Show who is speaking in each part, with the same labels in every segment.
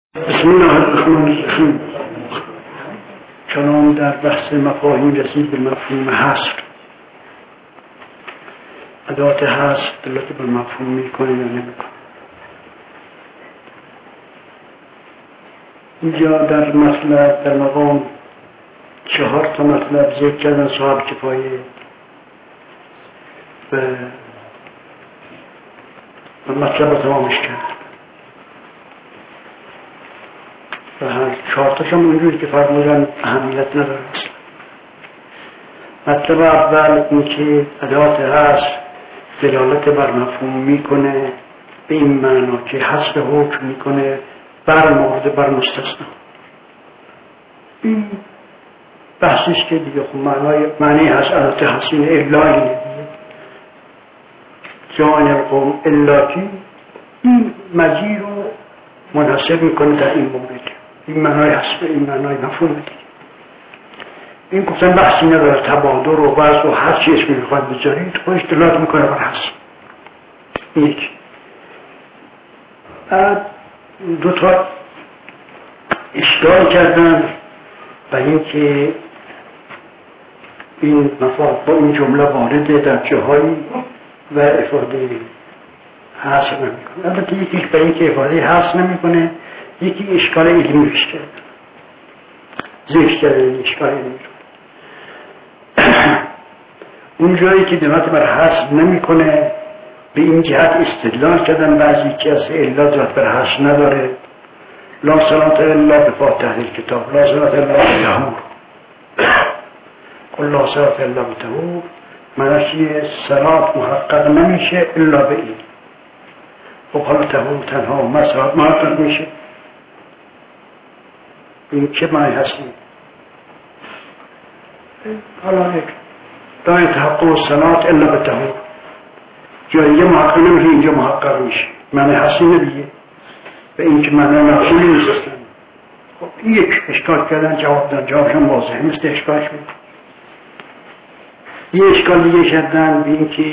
Speaker 1: بسم الله الرحمن الرحیم. کلام در بحث مفاهیم رسید به مفهوم حصر. ادوات حصر دلالت بر مفهوم میکنه یا نمیکنه. اینجا در مطلب در مقام 4 تا مطلب ذکر کردن صاحب کفایه و مطلب رو تمامش کرد و هر 4 تاشم اونجوری که فرمودن اهمیت نداره. مطلب اول این که ادوات حصر دلالت بر مفهوم میکنه به این معنا که حصر حکم میکنه بر مورد بر مستثنا. این بحثیست که دیگه خب معنی هست ادوات حصر الا اینه جان القوم الاکی، این مجی رو منحصر میکنه در این مورد. این معنای حسب، این معنای مفهوم دیگه. این گفتن بحثی نداره، تبادر و وضع و هر چی اسمی میخواد بذارید خودش دلالت میکنه بر حسب. یک دو تا اشکال کردن و این که این مفاد با این جمله وارده در جاهایی و افاده حسب نمیکنه. البته یکیش به این که افاده حسب نمیکنه، یکی اشکال علمی پیش کرد، ذکر کرده اشکال علمی رو. اون جایی که دلالت بر حصر نمیکنه به این جهت استدلال کردن بعضی که از الا دلالت بر حصر نداره. لا صلاة الا بفاتحه الکتاب، لا صلاة الا بطهور. قل لا صلاة الا بطهور معنیش صلاة محقق نمیشه الا به این. خب حالا طهور تنها مساعد محقق میشه. این چه معنی هستی؟ حالا یک دای تحقق صلاة الا بطهور جایی محقق نمیشه، اینجا محقق میشه. معنی هستی نبیه به این که معنی نقصولی نیستن. خب این یک اشکال کردن، جواب دادن، جوابشون واضحه مثل اشکالش بود. یه اشکال دیگه کردن به این که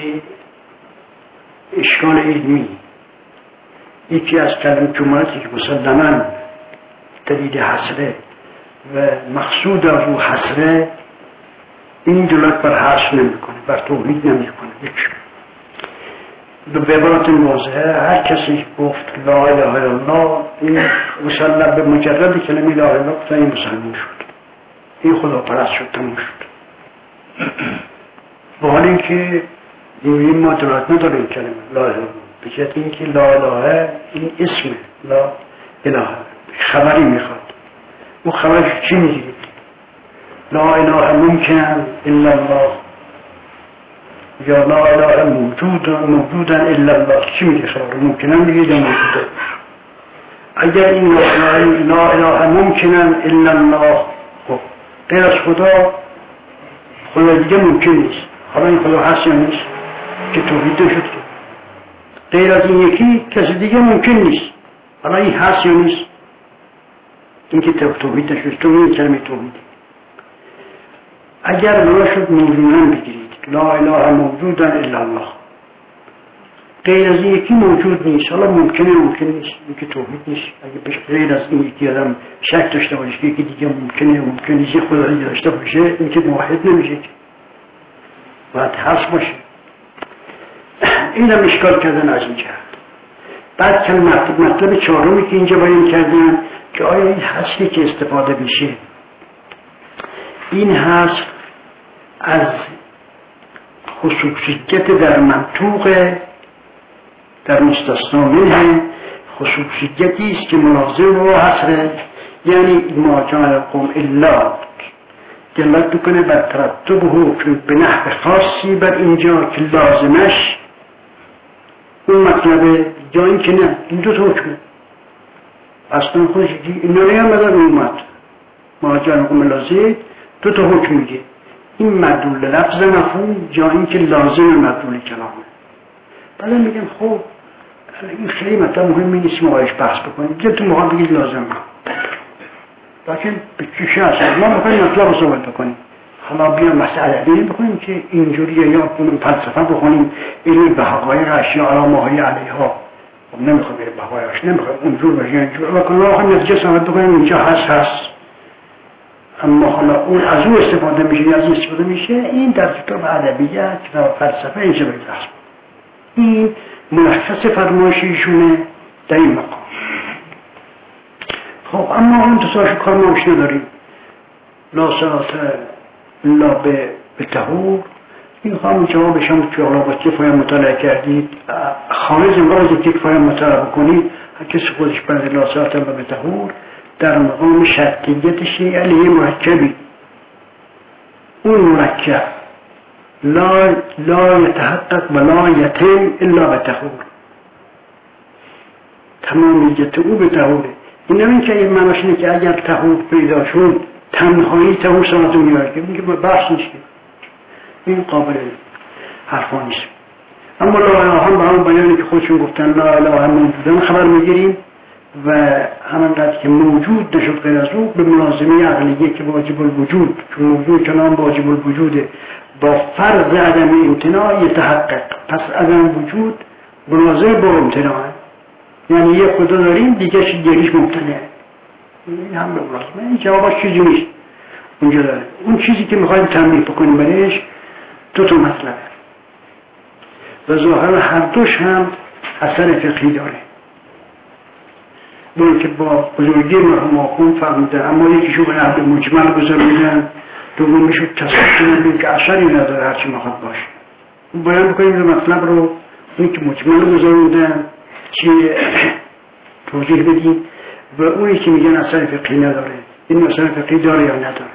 Speaker 1: اشکال علمی، یکی از جملاتی که مسلماً دلیل حصره و مقصود رو حصره، این دلالت بر حصر نمیکنه، بر توحید نمیکنه. به عبارت واضحه هر کسی گفت لا اله الا الله، این مسلم به مجرد کلمه لا اله الا الله این مسلمان شد، این خدا پرست شد، تموم شد. با حال اینکه این ما دلالت نداره این کلمه لا اله الا الله، بجد این که لا اله این اسم لا اله خبری میخواد. اون خبرش چی میگیرید؟ لا اله ممکن الا الله یا لا اله موجودا الا الله. چی میگه خبر؟ ممکنن میگه یا موجوده. اگر این لا اله ممکنن الا الله، خب غیر از خدا دیگه ممکن نیست. حالا این خدا هست یا نیست که توحید شد؟ غیر از این یکی کسی دیگه ممکن نیست. حالا این هست یا نیست؟ این که توحید نشد، تو این کلمه توحید. اگر بنا شد موجوداً بگیرید لا اله موجودا الا الله، غیر از این یکی موجود نیست. حالا ممکنه ممکن نیست، این که توحید نیست. اگه بهش غیر از این یکی آدم شک داشته باشه که یکی دیگه ممکنه ممکن نیست، خدایی داشته باشه، این که موحد نمیشه، که باید هست باشه. این هم اشکال کردن از این جهت. بعد که مطلب چهارمی که اینجا بیان کردن که آیا این حصری که استفاده میشه، این حصر از خصوصیت در منطوق در مستثنا منه، خصوصیتی است که ملازم رو حصره، یعنی ما جان القوم الا دلالت میکنه بر ترتب حکم به نحو خاصی بر اینجا که لازمش اون مطلبه، یا این که نه این دو تا حکمه اصلا خودش اینا نیامدن اومد. ما جان القوم لازم دو تا حکم میگه، این مدلول لفظ مفهوم یا این که لازم مدلول کلامه. بله میگم خب این خیلی مطلب مهمی نیست ما باید بحث بکنیم، دیگه تو موقع بگید لازم لیکن به چیشه هست ما بکنیم مطلب رو صحبت بکنیم. حالا بیان مسئله بینیم بکنیم که اینجوریه یا فلسفه بخونیم علم به حقایق اشیاء علامه های علیها نمیخوام بره بقایاش، نمیخوام اونجور باشه اینجور و کنار هم نتیجه ثابت بکنیم اینجا هست. اما حالا اون از اون استفاده میشه یا از این استفاده میشه، این در کتاب ادبیات، کتاب فلسفه اینجا باید بحث. این ملخص فرمایشیشونه در این مقام. خب اما اون تصاش کار ماش نداریم. لا صلات الا به طهور. این خواهم جوابش هم که حالا با کفایم مطالعه کردید، خارج انقاض کفایم مطالعه بکنید، هر کسی خودش برد لا صلات الا به طهور در مقام شرطیتش علیه مرکبی. اون مرکب لا یتحقق و لا یتم الا به طهور، تمامیت او به طهوره. این نمین که این معناش اینه که اگر طهور پیدا شد تنهایی طهور سازو میاره که میگه بحث نیست، این قابل حرفا نیست. اما لا اله هم به همون بیانی که خودشون گفتن لا اله هم موجودن خبر میگیریم و همانقدر که موجود نشد غیر از او به ملازمه عقلیه که واجب الوجود، چون موجود کنان واجب الوجوده با فرض عدم امتناع یتحقق، پس عدم وجود ملازم با امتناع، یعنی یک خدا داریم دیگه گریش ممتنعه. این هم به ملازمه. این جوابش چیزی نیست اونجا داره. اون چیزی که میخوایم تنبیه بکنیم برایش دو تا مطلبه و ظاهرا هر دوش هم اثر فقهی داره، باید که با بزرگی مرحوم آخوند فهمیدن. اما یکیشو به نحو مجمل گذاریدن، دومیشو تصدیق که اثری نداره هرچی میخواد باشه. باید بکنیم این مطلب رو اونی که مجمل گذاریدن چی توضیح بدیم و اونی که میگن اثر فقهی نداره این اثر فقهی داره یا نداره.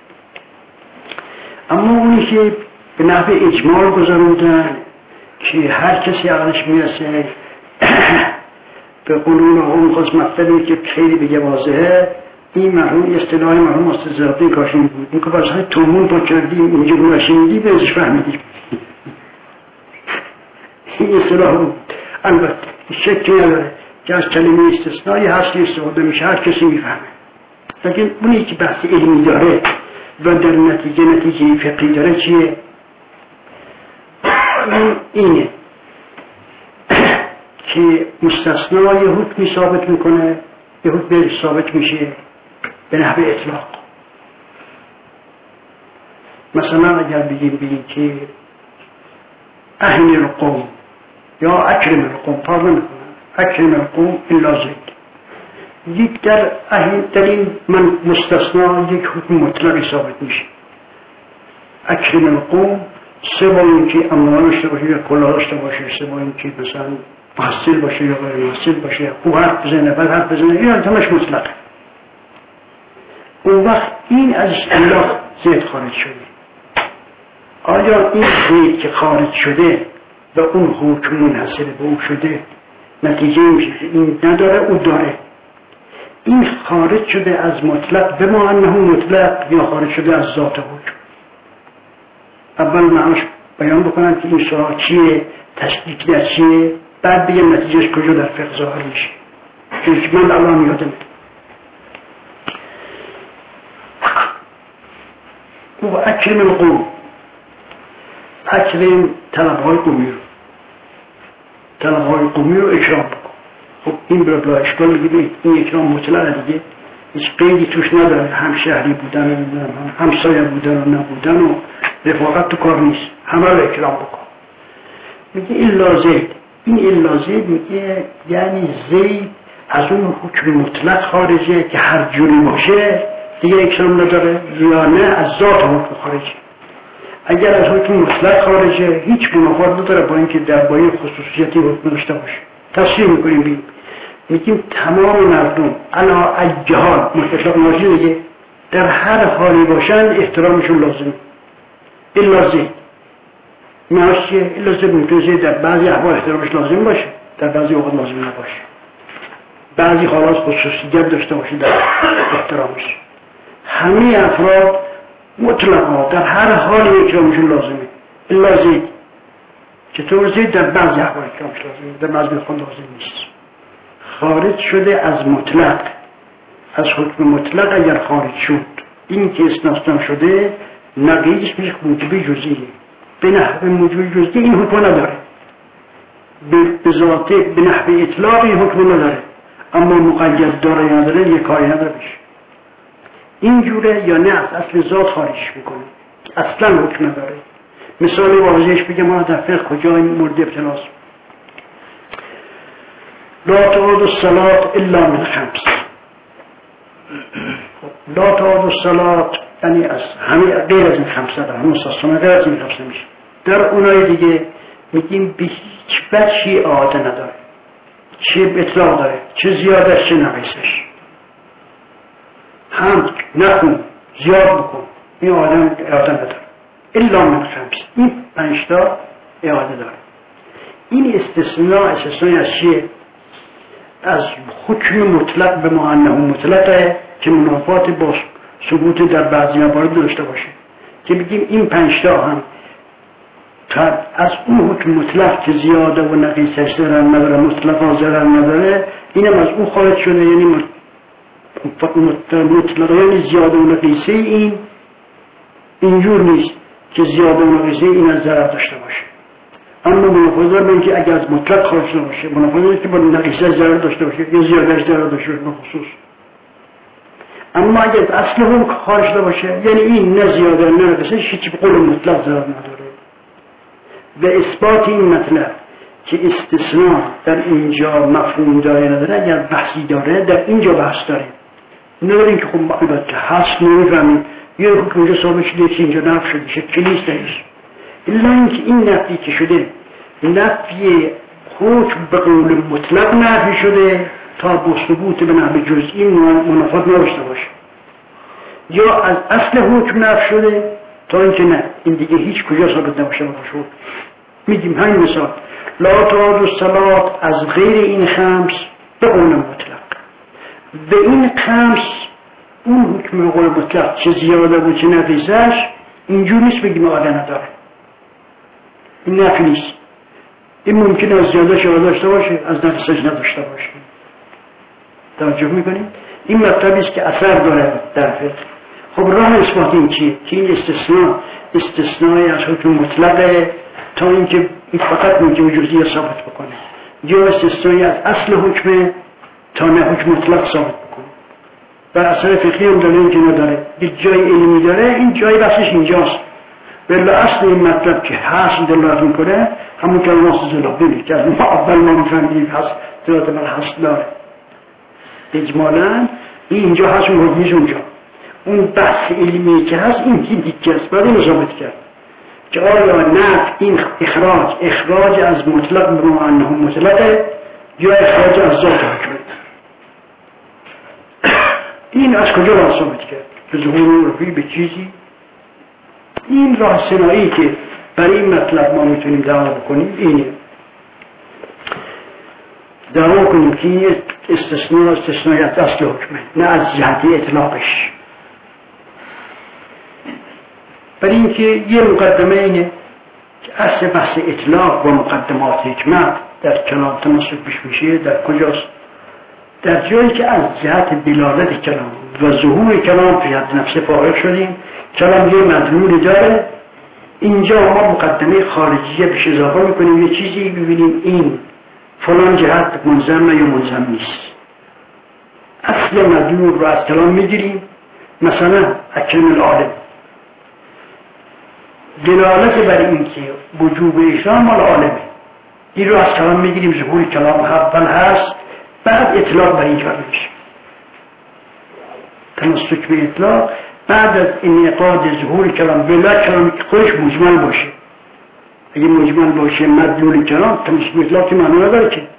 Speaker 1: اما اونی که به نحو اجمال گذاریدن که هر کسی عقلش میرسه به قانون اون خاص مطلبی که خیلی بگه واضحه، این مرحوم اصطلاح مرحوم استزاده کاشین بود. این که بازهای تومون با کردیم اینجا باشیدی به ازش فهمیدیم. این اصطلاح بود. البته شکلی نداره که از کلمه استثنایی هستی استفاده میشه، هر کسی میفهمه. لیکن اونی که بحث علمی داره و در نتیجه فقهی داره چیه؟ اینه که مستثنا یه حکمی ثابت میکنه، یه حکمی ثابت میشه به نحو اطلاق. مثلا اگر بگیم که اهل القوم یا اکرم القوم، فرض نکنم اکرم القوم الا زید، یک در این من مستثنا یک حکم مطلقی ثابت میشه. اکرم القوم سه با این که اموال داشته باشه یا کلاه داشته باشه، سه با این که مثلا محصل باشه یا غیر محصل باشه، خوب حرف بزنه بد حرف بزنه، این همش مطلقه. اون وقت این از اصطلاح زید خارج شده. آیا این زید که خارج شده و اون حکم منحصر به او شده نتیجه میشه این نداره او داره؟ این خارج شده از مطلق به ما انه مطلق یا خارج شده از ذات حکم؟ اول معناش بیان بکنم که این سوال چیه، تشکیک در چیه، بعد بگم نتیجهش کجا در فقه ظاهر میشه. چون من الان یادمه و اکرم القوم، اکرم طلبهای قومی رو اکرام بکن. خب این بلا اشکال میگه این اکرام مطلقه دیگه، هیچ قیدی توش نداره، هم شهری بودن و هم سایه بودن و نبودن و رفاقت تو کار نیست، همه رو اکرام بکن. میگه الا زید، این الا زید میگه یعنی زید از اون حکم مطلق خارجه که هر جوری باشه دیگه اکرام نداره، یا نه از ذات حکم خارجه. اگر از حکم مطلق خارجه هیچ منافات نداره با اینکه درباره خصوصیتی حکم داشته باشه. تفسیر میکنیم میگیم تمام مردم علا الجهال مطلق ناشی دیگه در هر حالی باشن احترامشون لازمه. الا زید معنیش چیه؟ الا زید میتونه در بعضی احوال احترامش لازم باشه، در بعضی اوقات لازم نباشه. بعضی حالات خصوصیت داشته باشه در احترامش. همه افراد مطلقا در هر حالی اکرامشون لازمه. الا زید، چطور زید؟ در بعضی احوال اکرامش لازمه، در بعضی خود لازم نیست. خارج شده از مطلق، از حکم مطلق اگر خارج شد، این که استثنا شده نقیض میشه موجب جزئیه، به نحو موجب جزئی این حکم نداره. به ذاته به نحو اطلاقی حکم نداره، اما مقید داره یا نداره یه کاری نداره بشه. اینجوره یا نه از اصل ذات خارجش میکنه، اصلا حکم نداره. مثال واضحش بگم، ما در فقه کجا این مورد ابتلاست. لا تعود الصلاة الا من خمس. لا تعود الصلاة یعنی از همه غیر از این خمسه داره، مستثنا غیر از این خمسه میشه. در اونای دیگه میگیم به هیچ وجهی اعاده نداره، چه اطلاق داره، چه زیادش چه نقیصش. هم نخون زیاد بکن، این اعاده نداره. الا من خمس، این 5 تا اعاده داره. این استثنای از چیه؟ از حکم مطلق به ما انه مطلقه که منافات با ثبوت در بعضی موارد داشته باشه، که بگیم این 5 تا هم از اون حکم مطلق که زیاده و نقیصش ضرر نداره، مطلقا ضرر نداره، اینم از اون خارج شده. یعنی مطلقا یعنی زیاده و نقیصه این اینجور نیست که زیاده و نقیصه این از ضرر داشته باشه. اما منافظه به اینکه اگر از مطلق خارج نباشه، منافظه که با نقیصه ضرر داشته باشه یا زیادهش ضرر داشته باشه بخصوص. اما اگر از اصل هم خارج نباشه، یعنی این نه زیاده نه نقیصه، هیچ به قول مطلق ضرر نداره. به اثبات این مطلب که استثناء در اینجا مفهوم داره نداره، اگر بحثی داره در اینجا بحث داره، نداریم که خب البته هست نمیفهمیم یه حکم اینجا ثابت شده که اینجا نفی شده شکلی نیست نیست، الا اینکه این نفی که شده نفی حکم به قول مطلق نفی شده تا با ثبوت به نحو جزئی منافات نداشته باشه، یا از اصل حکم نفی شده تا اینکه نه این دیگه هیچ کجا ثابت نباشه باشه. میگیم همین مثال لا تعود الصلاة از غیر این خمس به قول مطلق. به این خمس اون حکم به قول مطلق چه زیاده و چه نقیصش اینجور نیست بگیم اعاده نداره، این نفی نیست. این ممکن از زیادهش اعاده داشته باشه، از نقیصش نداشته باشه. توجه میکنیم؟ این مطلبی است که اثر داره در فقه. خب راه اثبات این چیه؟ که این استثنای از حکم مطلقه تا اینکه این فقط موجب جزئی ثابت بکنه، یا استثنایی از اصل حکم تا نه حکم مطلق ثابت بکنه. بر اثر فقهی هم دلیل که نداره، یک جای علمی داره، این جای بحثش اینجاست. ولی اصل این مطلب که هست دلالت میکنه همون کلمات زلابیلی که از ما اول ما میفهمیم هست دلالت بر هست داره. اجمالا اینجا هست اون حکمیش اونجا. اون بحث علمی که هست این دیگه است، باید اینو ثابت کرد که آیا نه این اخراج از مطلق به ما انه مطلقه یا اخراج از ذات حکمه. این از کجا راه ثابت کرد؟ به ظهور عرفی به چیزی. این راه سنایی که برای این مطلب ما میتونیم دعوا بکنیم اینه، دعوا کنیم که این استثنایت اصل حکمه نه از جهت اطلاقش. برای اینکه یه مقدمه اینه که اصل بحث اطلاق و مقدمات حکمت در کلام تمسک پیش میشه در کجاست؟ در جایی که از جهت دلالت کلام و ظهور کلام فی حد نفسه فارغ شدیم، کلام یه مدلول داره، اینجا ما مقدمه خارجیه بهش اضافه میکنیم، یه چیزی ببینیم این فلان جهت منظم یا منظم نیست. اصل مدلول رو از کلام میگیریم، مثلا اکرم العالم، دلالت بر این که وجوب اکرام مال عالمه، این رو از کلام میگیریم، ظهور کلام اول هست، بعد اطلاق بر این کار میشه. تمسک به اطلاق بعد از انعقاد ظهور کلام بلا کلام خودش مجمل باشه. اگه مجمل باشه مدلول کلام تمسک به اطلاق که معنی نداره که.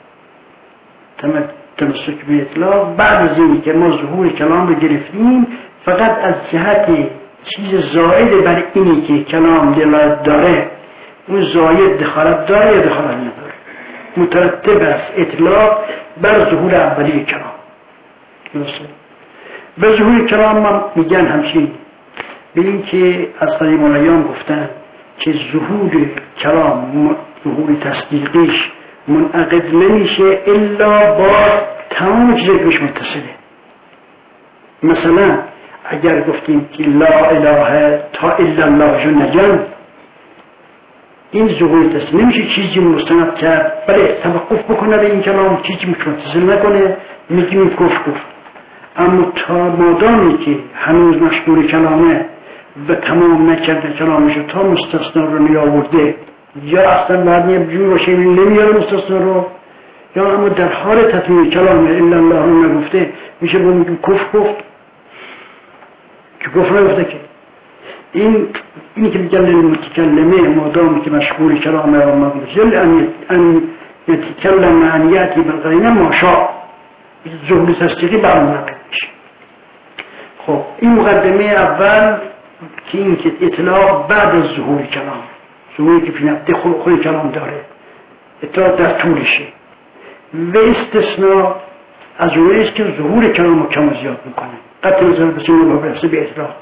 Speaker 1: تمسک به اطلاق بعد از این که ما ظهور کلام رو گرفتیم فقط از جهت چیز زائد بر اینی که کلام دلالت داره، اون زائد دخالت داره یا دخالت نداره، مترتب است اطلاق بر ظهور اولی کلام. درسته؟ به ظهور کلام ما میگن همچین به این که از قدیم الایام گفتن که ظهور کلام، ظهور تصدیقیش منعقد نمیشه الا با تمام چیزی که بهش متصله. مثلا اگر گفتیم که لا اله تا الا الله جل جلاله، این ظهور است. نمیشه چیزی مستند کرد بله توقف بکنه به این کلام، چیزی متصل نکنه، میگیم کفر. اما تا مادامی که هنوز مشغول کلامه و تمام نکرده کلامش تا مستثنا رو نیاورده یا اصلا بعد یه جور باشه نمیاره مستثنا رو، یا اما در حال تطبیق کلامه الا الله رو نگفته، میشه با میگیم کفر گفت که کفر نگفته که اینی که میگن المتکلمه مادامی که مشغول کلامه و مغلوزل ان یتکلم معنیتی بالقرینه ماشا ظهور تصدیقی برمونقل میشه. خب این مقدمه اول که این که اطلاق بعد از ظهور کلام، ظهوری که فی خود کلام داره اطلاق در طولشه، و استثناء از اونایی است که ظهور کلام رو کم و زیاد میکنه. قطع نظر بسیار مبرسه به اطلاق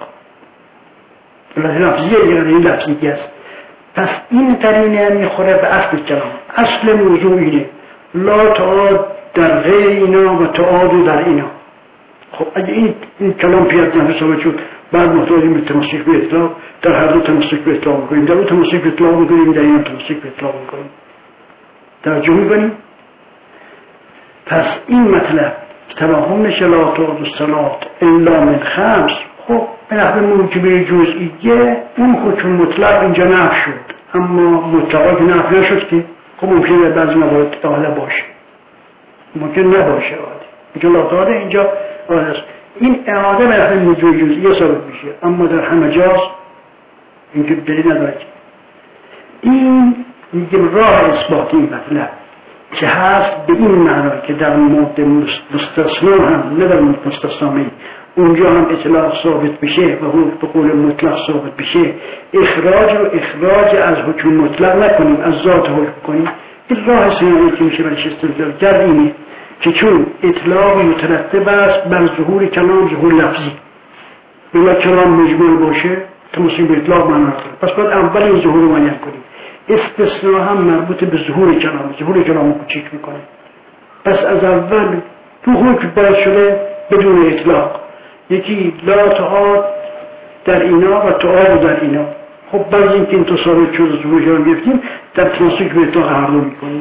Speaker 1: لفظیه یا این لفظیه است. پس این قرینه میخوره به اصل کلام. اصل موضوع اینه لا تعاد در غیر اینا و تعاد در اینا. خب اگه این کلام پیاد نفس ثابت شد بعد محتاجیم به تمسک به اطلاق، در هر دو تمسک به اطلاق میکنیم، در اون تمسک به اطلاق میکنیم، در این تمسک به اطلاق میکنیم. توجه میکنیم؟ پس این مطلب تراهم نشه لا تعاد الصلاة الا من خمس، خب به نحو موجبه جزئیه اون حکم مطلق اینجا نفی شد، اما مطلقا که نفی نشد که خب ممکنه بعضی موارد اعاده باشه، ممکن نباشه اعاده. اینجا لا تعاد اینجا اعاده است. این اعاده به نحو موجبه جزئیه ثابت میشه، اما در همه جاست اینکه دلیل نداره. این میگیم راه اثبات این مطلب که هست به این معنا که در مورد مستثنا هم نه در مورد مستثنا اونجا هم اطلاق ثابت بشه و به قول مطلق ثابت بشه، اخراج از حکم مطلق نکنیم، از ذات حکم کنیم. این راه سنوی که میشه برش استدلال کرد اینه که چون اطلاق مترتب است بر ظهور کلام، ظهور لفظی، بلا کلام مجموع باشه تمثیل به اطلاق معنا داره، پس باید اول این ظهور رو معین کنیم. استثناء هم مربوط به ظهور کلام، ظهور کلام رو کوچیک میکنه. پس از اول تو حکم باید شده بدون اطلاق، یکی لا تعاد در اینا و تعاد در اینا. خب بعد اینکه این تو ثابت شد ظهور کلام گرفتیم در تمسک به اطلاق هر دو میکنیم،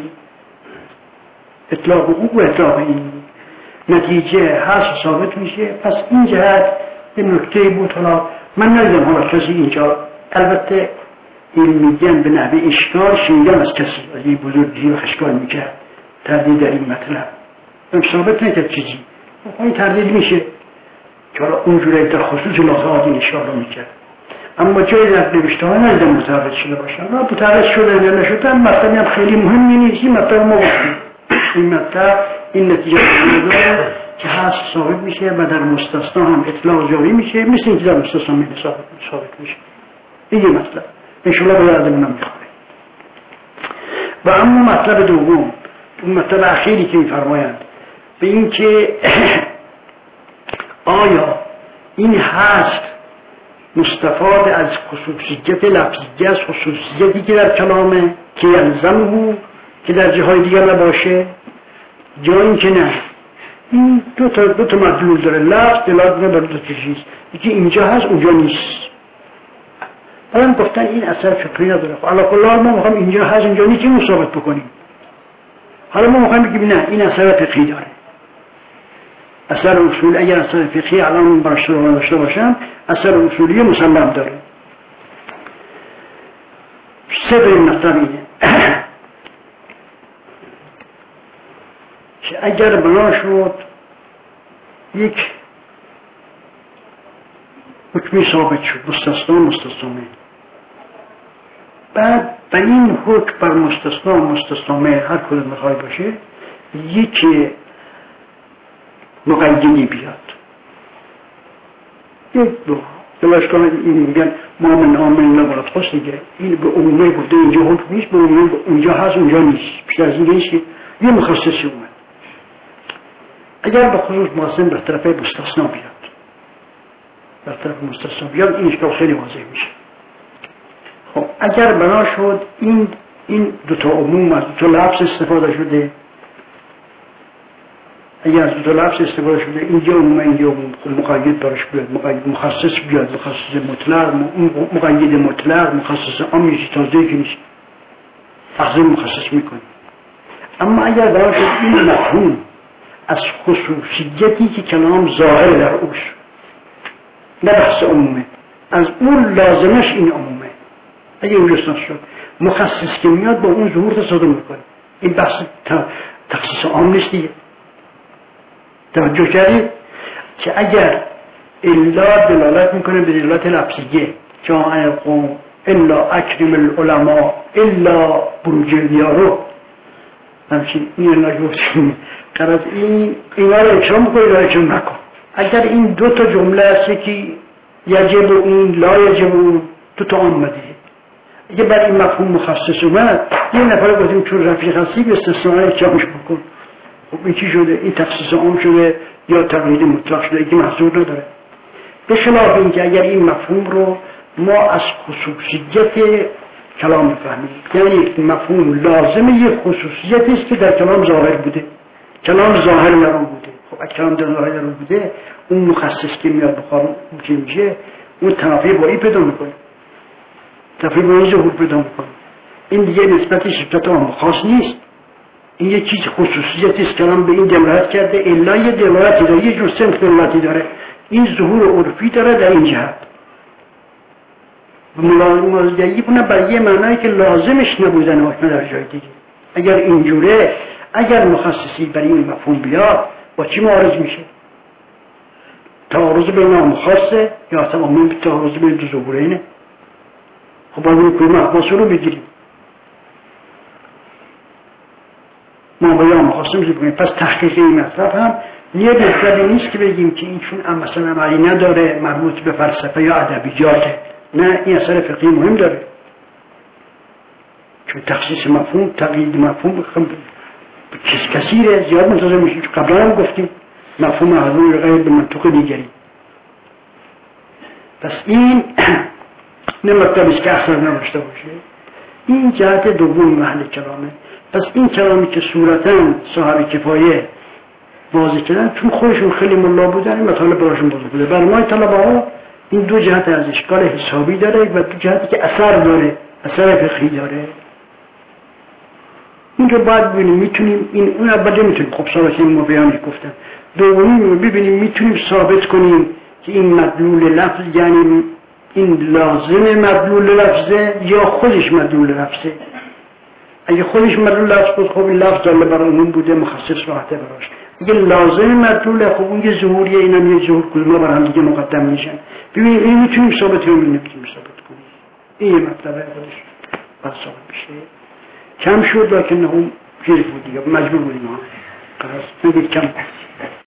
Speaker 1: اطلاق او و اطلاق این نتیجه هست ثابت میشه. پس این جهت یه نکته بود. حالا من ندیدم حالا کسی اینجا، البته این میگن به نحوه اشکال شنیدم از کسی از این بزرگی و اشکال میکرد تردید در این مطلب، این ثابت نکرد چیزی، این تردید میشه که حالا اونجوری در خصوص لازمات این اشکال رو میکرد. اما جای در نوشته ها ندیدم متعرض شده باشن، متعرض شده یا نشدن مطلبی هم خیلی مهمی نیست. این مطلب ما گفتیم این مطلب این نتیجه داره که هست ثابت میشه و در مستثنا هم اطلاق جاری میشه، مثل اینکه در مستثنا ثابت میشه. این یه مطلب انشاءالله به یادمونم میخوره. و اما مطلب دوم، اون مطلب اخیری که میفرمایند به این که آیا این هست مستفاد از خصوصیت لفظیه، از خصوصیتی که در کلامه که یلزم بود که در جاهای دیگر نباشه، یا این که نه. این دو تا مدلول داره، لفظ دلالت میکنه بر دو تا چیز، یکی اینجا هست اونجا نیست. الان گفتن این اثر فقهی نداره. خب علاوه بر ما میخوام اینجا هست اونجا نیست اینو ثابت بکنیم. حالا ما میخوام بگیم نه این اثر فقهی داره. اثر اصولی اگر اثر فقهی الان براشتر داشته باشن اثر اصولی مسلم داره. سه به مطلب اینه که اگر بنا شد یک حکمی ثابت شد مستثنا بعد به این حکم بر مستثنا هر کدوم میخوای باشه یک مقیدی بیاد. یک دو دلاشتان این میگن مؤمن عامل نبارد خواست دیگه، این به عمومه گفته اینجا حکم نیست، به عمومه اونجا هست اونجا نیست، پیش از این نیست یه مخصصی اومد. اگر به خصوص مقسم به طرف مستثنا بیاد، به طرف مستثنا بیاد این اشکال خیلی واضح میشه. خب اگر بنا شد این دوتا عموم از دوتا لفظ استفاده شده، اگر از دوتا لفظ استفاده شده اینجا عموم اینجا مقید برش بیاد، مقید مخصص بیاد، مخصص مطلق، مقید مطلق، مخصص عام میشه تازه که نیست. اخذ مخصص میکنیم. اما اگر برای این مفهوم از خصوصیتی که کلام ظاهر در اوش، نه بحث عمومه، از اون لازمش این عمومه، اگه اونجا شد مخصص که میاد با اون ظهور تصادم میکنه. این بحث تخصیص عام نیست دیگه. توجه کردید که اگر الا دلالت میکنه به دلالت لفظیه، جاء القوم الا اکرم العلماء الا بروج اليارو، همچین این نگفتیم قرار اینا رو اکرام بکنی را اکرام نکن. اگر این دو تا جمله است که یجب و این لا یجب و دو تا آمده، اگه بر این مفهوم مخصص اومد یه نفر گفتیم چون رفیق هستی به استثناء اکرامش بکن. خب این چی شده؟ این تخصیص عام شده یا تقیید مطلق شده که محصول نداره. به خلاف این که اگر این مفهوم رو ما از خصوصیت کلام بفهمیم، یعنی مفهوم لازم یک خصوصیتی است که در کلام ظاهر بوده، کلام ظاهر در اون بوده. خب اگر کلام ظاهر در اون بوده، اون مخصص که میاد بخوام که میشه اون تنافی با این پیدا میکنه، تنافی با این ظهور پیدا میکنه. این دیگه نسبت شدت عام خاص نیست، این یک چیز خصوصیتی است کلام به این دلالت کرده. الا یه دلالتی داره، یه جور سنت دلالتی داره، این ظهور عرفی داره در این جهت. ملازمگی بونه برای یه معنایی که لازمش نبودن حکم در جای دیگه. اگر اینجوره، اگر مخصصی برای این مفهوم بیاد با چی معارض میشه؟ تعارض بین عام خاصه یا تماما تعارض بین دو ظهورینه؟ خب باید این کوی محباس رو بگیریم، ما با عام خاصه میشه. پس تحقیق این مطلب هم یه بهتری نیست که بگیم که این چون مثلا عملی نداره مربوط به فلسفه یا ادبیاته، نه، این اثر فقهی مهم داره. چون تخصیص مفهوم، تقیید مفهوم کثیره، زیاد منتظر میشه. قبلا هم گفتیم مفهوم حضور غیر به منطق دیگری. پس این نه مطلبیست که اثر نداشته باشه. این جهت دوم محل کلامه. پس این کلامی که صورتاً صاحب کفایه واضح کردن، چون خودشون خیلی ملا بودن، این مطالب براشون بزرگ بوده. برای ما طلبه ها این دو جهت از اشکال حسابی داره و دو جهتی که اثر داره، اثر فقهی داره. این رو باید ببینیم میتونیم این اون اولی میتونیم خب ثابت ما بیان گفتم. دومی رو ببینیم میتونیم ثابت کنیم که این مدلول لفظ یعنی این لازم مدلول لفظه یا خودش مدلول لفظه. اگه خودش مدلول لفظ بود خب این لفظ داله برای اون بوده، مخصص راحته براش. اگه لازم مدلول خب اون یه ظهوریه، اینم یه ظهور، کدوم بر هم دیگه مقدم میشن. ببینید این میتونیم ثابت کنیم، نمیتونیم ثابت کنیم. این یه مطلبه خودش باید ثابت بشه. کم شد لکن اون چیز بود دیگه، مجبور بودیم ها. خلاص بگید کم